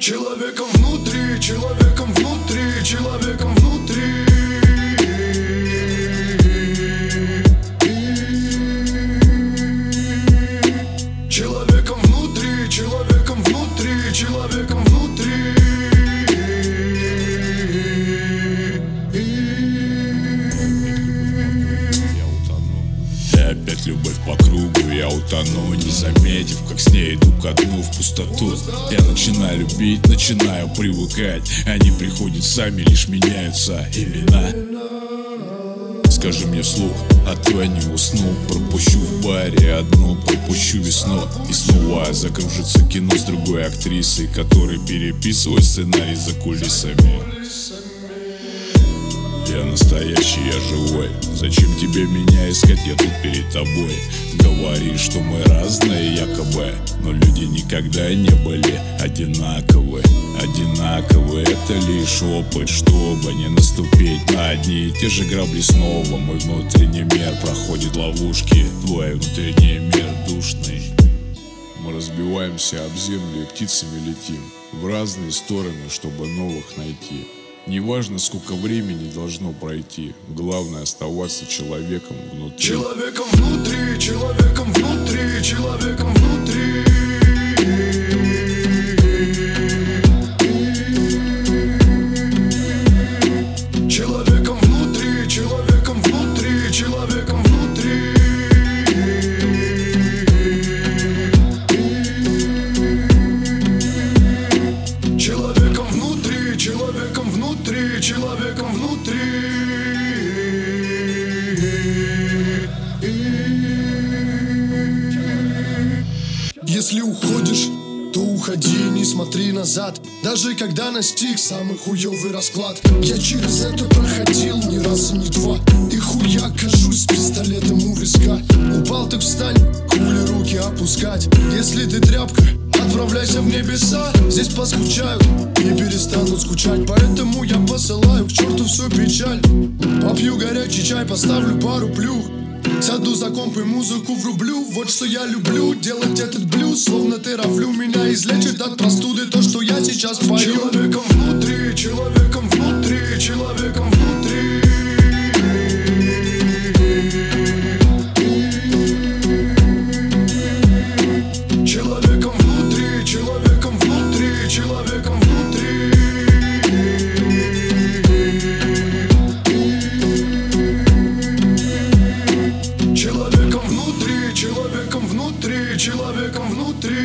Человеком внутри, человеком внутри, человеком внутри. Человеком внутри, человеком внутри, человеком внутри. Опять любовь по кругу, я утону, не заметив, как с ней иду ко дну в пустоту. Я начинаю любить, начинаю привыкать. Они приходят сами, лишь меняются имена. Скажи мне вслух, а то я не усну. Пропущу в баре одну, пропущу весну. И снова закружится кино с другой актрисой, которая переписывает сценарий за кулисами. Я настоящий, я живой. Зачем тебе меня искать, я тут перед тобой. Говоришь, что мы разные якобы, но люди никогда не были одинаковы. Одинаковы — это лишь опыт, чтобы не наступить на одни и те же грабли снова. Мой внутренний мир проходит ловушки, твой внутренний мир душный. Мы разбиваемся об землю и птицами летим в разные стороны, чтобы новых найти. Неважно, сколько времени должно пройти, главное оставаться человеком внутри. Человеком внутри, человеком внутри, человеком внутри. Человеком внутри, человеком внутри, человеком внутри. Человеком внутри, человеком внутри, человеком внутри. Если уходишь, то уходи, не смотри назад. Даже когда настиг самый хуёвый расклад. Я через это проходил ни раз и ни два. И хуя кажусь с пистолетом у виска. Упал, так встань, хули руки опускать. Если ты тряпка, отправляйся в небеса. Здесь поскучают и перестанут скучать. Поэтому я посылаю к черту всю печаль. Попью горячий чай, поставлю пару плюх. Сяду за комп и музыку врублю. Вот что я люблю, делать этот блюз. Словно терафлю меня излечит от простуды то, что я сейчас пою. Человеком внутри, человеком внутри, человеком внутри. Человеком внутри, человеком внутри, человеком внутри. Человеком внутри, человеком внутри, человеком внутри.